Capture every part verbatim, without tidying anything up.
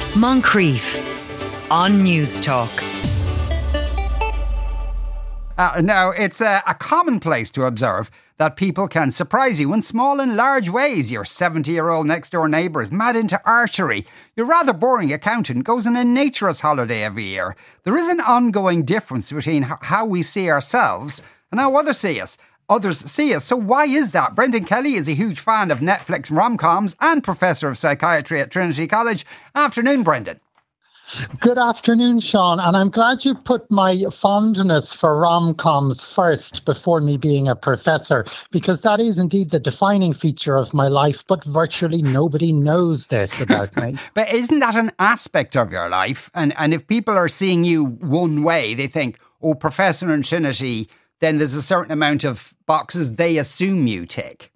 Moncrief on News Talk. Uh, now, it's a, a commonplace to observe that people can surprise you in small and large ways. Your seventy-year-old next-door neighbour is mad into archery. Your rather boring accountant goes on a naturist holiday every year. There is an ongoing difference between h- how we see ourselves and how others see us. Others see us. So why is that? Brendan Kelly is a huge fan of Netflix rom-coms and Professor of Psychiatry at Trinity College. Afternoon, Brendan. Good afternoon, Sean, and I'm glad you put my fondness for rom-coms first before me being a professor, because that is indeed the defining feature of my life, but virtually nobody knows this about me. But isn't that an aspect of your life? And and if people are seeing you one way, they think, oh, Professor in Trinity, then there's a certain amount of boxes they assume you tick.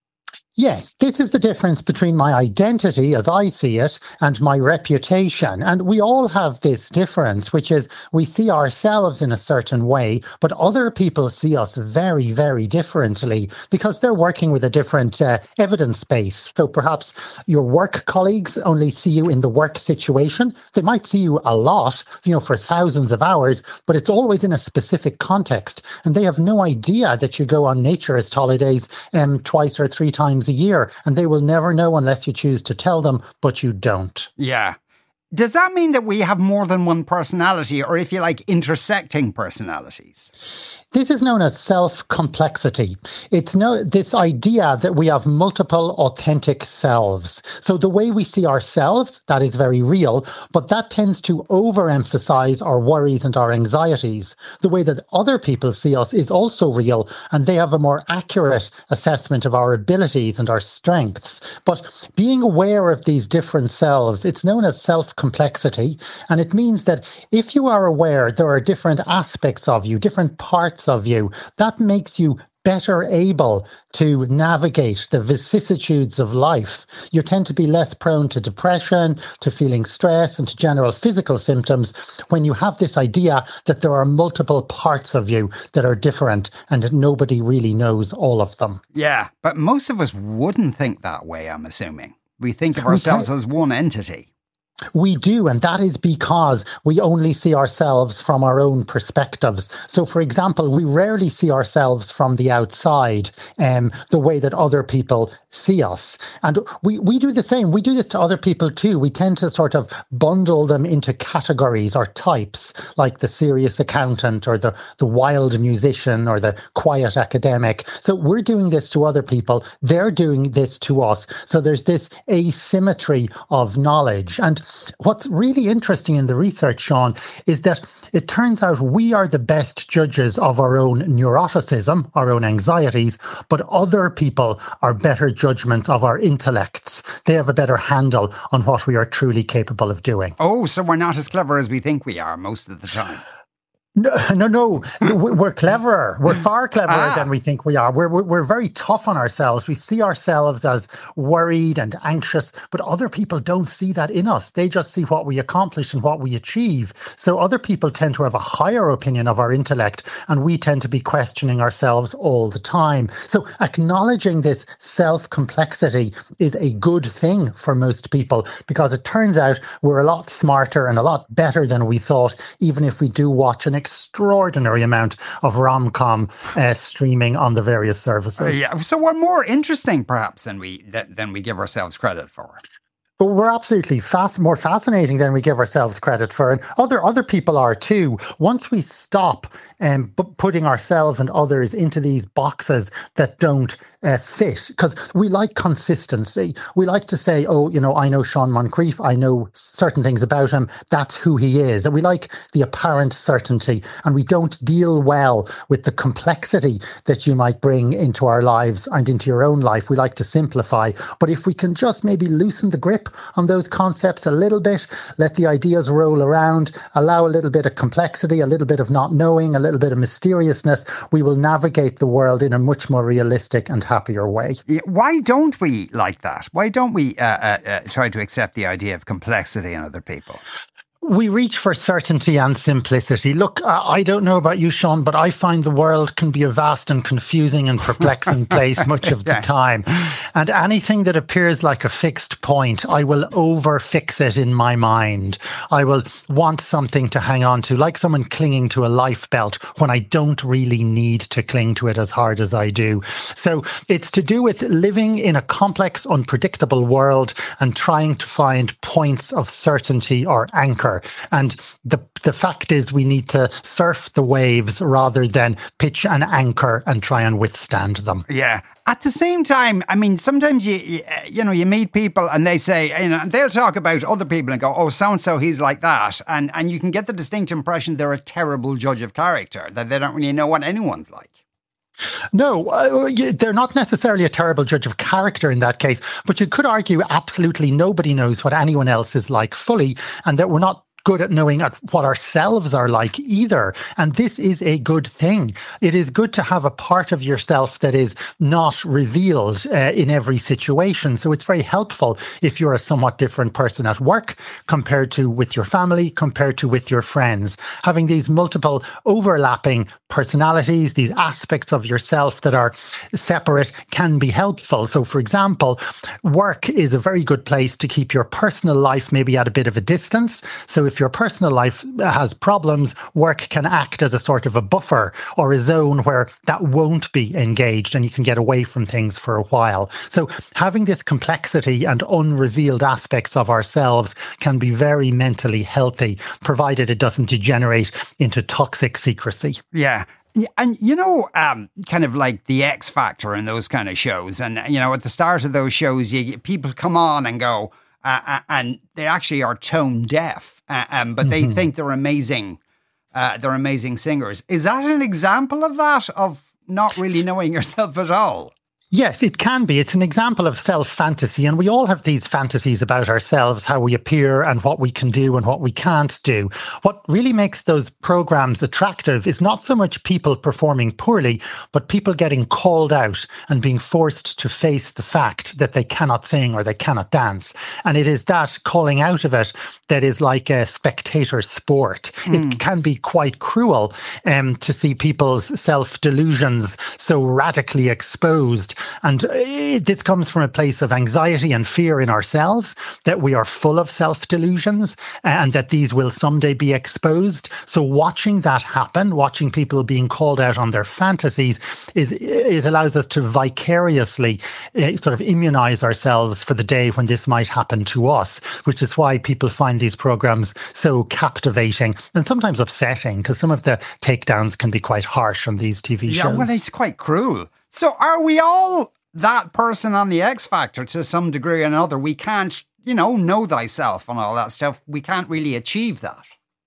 Yes, this is the difference between my identity, as I see it, and my reputation. And we all have this difference, which is we see ourselves in a certain way, but other people see us very, very differently because they're working with a different uh, evidence base. So perhaps your work colleagues only see you in the work situation. They might see you a lot, you know, for thousands of hours, but it's always in a specific context. And they have no idea that you go on naturist holidays um, twice or three times a year, and they will never know unless you choose to tell them, but you don't. Yeah. Does that mean that we have more than one personality, or if you like, intersecting personalities? This is known as self-complexity. It's no this idea that we have multiple authentic selves. So the way we see ourselves, that is very real, but that tends to overemphasize our worries and our anxieties. The way that other people see us is also real, and they have a more accurate assessment of our abilities and our strengths. But being aware of these different selves, it's known as self-complexity, and it means that if you are aware there are different aspects of you, different parts of you, that makes you better able to navigate the vicissitudes of life. You tend to be less prone to depression, to feeling stress, and to general physical symptoms when you have this idea that there are multiple parts of you that are different and nobody really knows all of them. Yeah, but most of us wouldn't think that way, I'm assuming. We think of ourselves as one entity. We do, and that is because we only see ourselves from our own perspectives. So, for example, we rarely see ourselves from the outside, um, the way that other people see us. And we, we do the same. We do this to other people too. We tend to sort of bundle them into categories or types, like the serious accountant or the, the wild musician or the quiet academic. So we're doing this to other people. They're doing this to us. So there's this asymmetry of knowledge. And what's really interesting in the research, Sean, is that it turns out we are the best judges of our own neuroticism, our own anxieties, but other people are better judgments of our intellects. They have a better handle on what we are truly capable of doing. Oh, so we're not as clever as we think we are most of the time. No, no, no. We're cleverer. We're far cleverer ah. than we think we are. We're, we're we're very tough on ourselves. We see ourselves as worried and anxious, but other people don't see that in us. They just see what we accomplish and what we achieve. So other people tend to have a higher opinion of our intellect, and we tend to be questioning ourselves all the time. So acknowledging this self-complexity is a good thing for most people, because it turns out we're a lot smarter and a lot better than we thought, even if we do watch an extraordinary amount of rom-com uh, streaming on the various services. Uh, yeah, so we're more interesting, perhaps, than we th- than we give ourselves credit for. But we're absolutely fast, more fascinating than we give ourselves credit for. And other other people are too. Once we stop um, b- putting ourselves and others into these boxes that don't uh, fit, because we like consistency. We like to say, oh, you know, I know Sean Moncrief, I know certain things about him, that's who he is. And we like the apparent certainty, and we don't deal well with the complexity that you might bring into our lives and into your own life. We like to simplify. But if we can just maybe loosen the grip on those concepts a little bit, let the ideas roll around, allow a little bit of complexity, a little bit of not knowing, a little bit of mysteriousness, we will navigate the world in a much more realistic and happier way. Why don't we like that? Why don't we uh, uh, uh, try to accept the idea of complexity in other people? We reach for certainty and simplicity. Look, I don't know about you, Sean, but I find the world can be a vast and confusing and perplexing place much of the time. And anything that appears like a fixed point, I will over-fix it in my mind. I will want something to hang on to, like someone clinging to a life belt when I don't really need to cling to it as hard as I do. So it's to do with living in a complex, unpredictable world and trying to find points of certainty or anchor. And the the fact is we need to surf the waves rather than pitch an anchor and try and withstand them. Yeah. At the same time, I mean, sometimes you, you you know, you meet people and they say, you know, they'll talk about other people and go, oh, so-and-so, he's like that. And, and you can get the distinct impression they're a terrible judge of character, that they don't really know what anyone's like. No, uh, they're not necessarily a terrible judge of character in that case, but you could argue absolutely nobody knows what anyone else is like fully, and that we're not good at knowing at what ourselves are like either. And this is a good thing. It is good to have a part of yourself that is not revealed uh, in every situation. So it's very helpful if you're a somewhat different person at work compared to with your family, compared to with your friends. Having these multiple overlapping personalities, these aspects of yourself that are separate can be helpful. So for example, work is a very good place to keep your personal life maybe at a bit of a distance. So if If your personal life has problems, work can act as a sort of a buffer or a zone where that won't be engaged and you can get away from things for a while. So having this complexity and unrevealed aspects of ourselves can be very mentally healthy, provided it doesn't degenerate into toxic secrecy. Yeah. And, you know, um, kind of like the X Factor and those kind of shows. And, you know, at the start of those shows, you, people come on and go, Uh, and they actually are tone deaf, uh, um, but they mm-hmm. think they're amazing. Uh, they're amazing singers. Is that an example of that, of not really knowing yourself at all? Yes, it can be. It's an example of self-fantasy, and we all have these fantasies about ourselves, how we appear and what we can do and what we can't do. What really makes those programs attractive is not so much people performing poorly, but people getting called out and being forced to face the fact that they cannot sing or they cannot dance. And it is that calling out of it that is like a spectator sport. Mm. It can be quite cruel um, to see people's self-delusions so radically exposed. And this comes from a place of anxiety and fear in ourselves, that we are full of self-delusions and that these will someday be exposed. So watching that happen, watching people being called out on their fantasies, is it allows us to vicariously uh, sort of immunize ourselves for the day when this might happen to us, which is why people find these programs so captivating and sometimes upsetting, because some of the takedowns can be quite harsh on these T V yeah, shows. Yeah, well, it's quite cruel. So are we all that person on the X Factor to some degree or another? We can't, you know, know thyself and all that stuff. We can't really achieve that.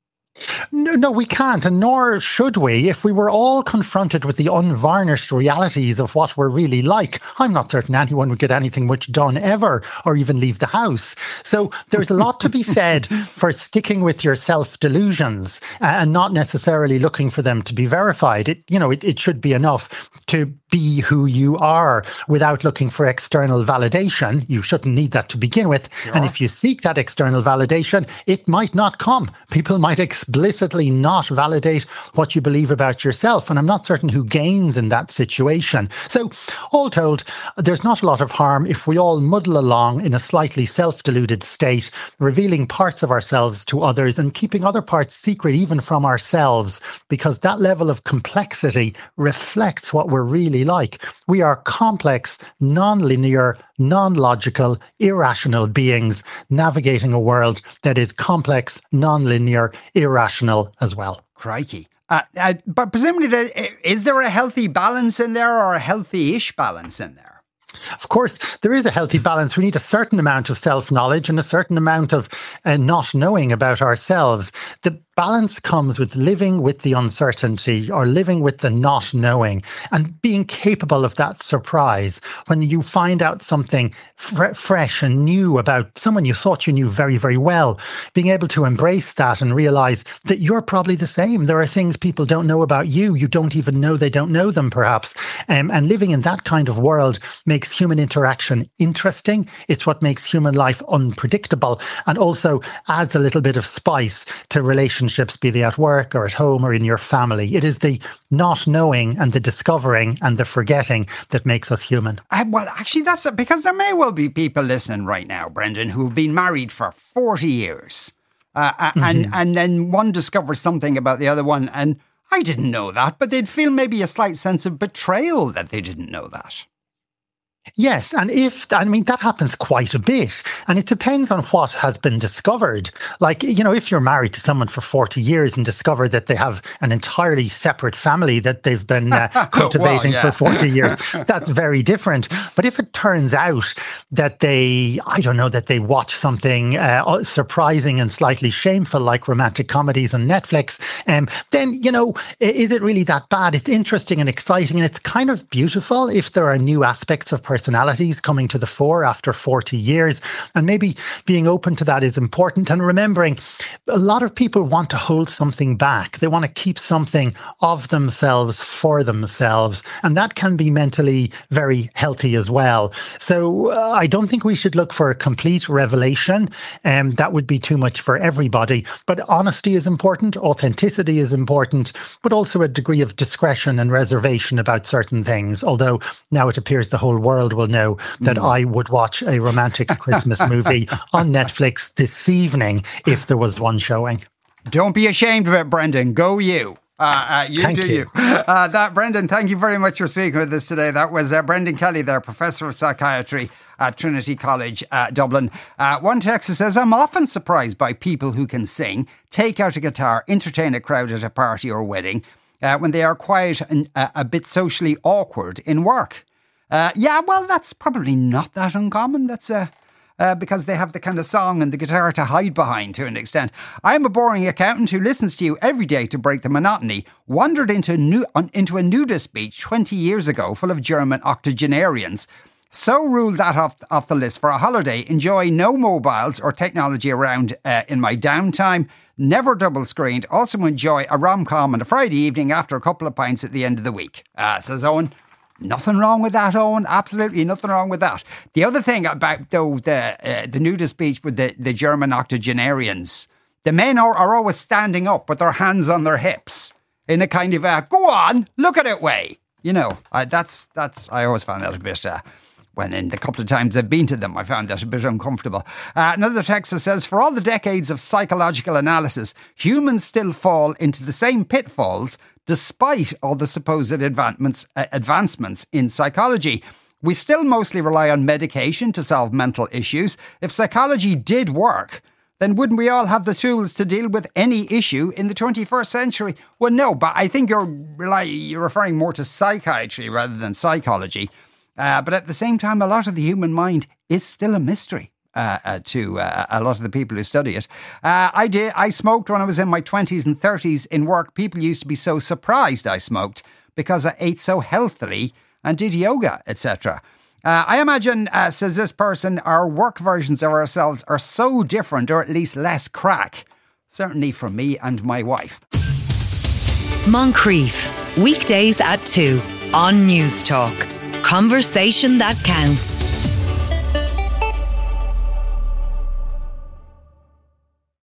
No, no, we can't, and nor should we. If we were all confronted with the unvarnished realities of what we're really like, I'm not certain anyone would get anything much done ever, or even leave the house. So there's a lot to be said for sticking with your self-delusions and not necessarily looking for them to be verified. It, you know, it, it should be enough to be who you are without looking for external validation. You shouldn't need that to begin with. Sure. And if you seek that external validation, it might not come. People might explicitly not validate what you believe about yourself. And I'm not certain who gains in that situation. So all told, there's not a lot of harm if we all muddle along in a slightly self-deluded state, revealing parts of ourselves to others and keeping other parts secret even from ourselves, because that level of complexity reflects what we're really like. We are complex, non-linear, non-logical, irrational beings navigating a world that is complex, non-linear, irrational as well. Crikey. Uh, uh, but presumably, the, is there a healthy balance in there, or a healthy-ish balance in there? Of course, there is a healthy balance. We need a certain amount of self-knowledge and a certain amount of uh, not knowing about ourselves. The balance comes with living with the uncertainty or living with the not knowing and being capable of that surprise when you find out something fr- fresh and new about someone you thought you knew very, very well. Being able to embrace that and realize that you're probably the same. There are things people don't know about you. You don't even know they don't know them, perhaps. Um, and living in that kind of world makes human interaction interesting. It's what makes human life unpredictable and also adds a little bit of spice to relationships. Be they at work or at home or in your family. It is the not knowing and the discovering and the forgetting that makes us human. Uh, well, actually, that's a, because there may well be people listening right now, Brendan, who've been married for forty years. Uh, mm-hmm. and, and then one discovers something about the other one, and I didn't know that, but they'd feel maybe a slight sense of betrayal that they didn't know that. Yes, and if, I mean, that happens quite a bit, and it depends on what has been discovered. Like, you know, if you're married to someone for forty years and discover that they have an entirely separate family that they've been uh, cultivating well, yeah. for forty years, that's very different. But if it turns out that they, I don't know, that they watch something uh, surprising and slightly shameful, like romantic comedies on Netflix, um, then, you know, is it really that bad? It's interesting and exciting, and it's kind of beautiful if there are new aspects of personality personalities coming to the fore after forty years. And maybe being open to that is important. And remembering, a lot of people want to hold something back. They want to keep something of themselves for themselves. And that can be mentally very healthy as well. So uh, I don't think we should look for a complete revelation. Um, that would be too much for everybody. But honesty is important. Authenticity is important. But also a degree of discretion and reservation about certain things. Although now it appears the whole world will know that mm. I would watch a romantic Christmas movie on Netflix this evening if there was one showing. Don't be ashamed of it, Brendan. Go you. Uh, uh, you thank do you. you. Uh, that, Brendan, thank you very much for speaking with us today. That was uh, Brendan Kelly there, Professor of Psychiatry at Trinity College, uh, Dublin. Uh, one texter says, I'm often surprised by people who can sing, take out a guitar, entertain a crowd at a party or wedding, uh, when they are quiet and uh, a bit socially awkward in work. Uh, yeah, well, that's probably not that uncommon. That's uh, uh, because they have the kind of song and the guitar to hide behind to an extent. I'm a boring accountant who listens to you every day to break the monotony. Wandered into, nu- on, into a nudist beach twenty years ago full of German octogenarians. So ruled that off, off the list for a holiday. Enjoy no mobiles or technology around uh, in my downtime. Never double screened. Also enjoy a rom-com on a Friday evening after a couple of pints at the end of the week. Uh, says Owen. Nothing wrong with that, Owen. Absolutely nothing wrong with that. The other thing about, though, the uh, the nudist beach with the, the German octogenarians, the men are, are always standing up with their hands on their hips in a kind of a, go on, look at it way. You know, uh, that's, that's, I always found that a bit, uh, when in the couple of times I've been to them, I found that a bit uncomfortable. Uh, another texter says, for all the decades of psychological analysis, humans still fall into the same pitfalls despite all the supposed advancements, uh, advancements in psychology. We still mostly rely on medication to solve mental issues. If psychology did work, then wouldn't we all have the tools to deal with any issue in the twenty-first century? Well, no, but I think you're, rely, you're referring more to psychiatry rather than psychology. Uh, but at the same time, a lot of the human mind is still a mystery uh, uh, to uh, a lot of the people who study it. Uh, I did. I smoked when I was in my twenties and thirties in work. People used to be so surprised I smoked because I ate so healthily and did yoga, et cetera. Uh, I imagine, uh, says this person, our work versions of ourselves are so different, or at least less crack. Certainly for me and my wife. Moncrief, weekdays at two on News Talk. Conversation that counts.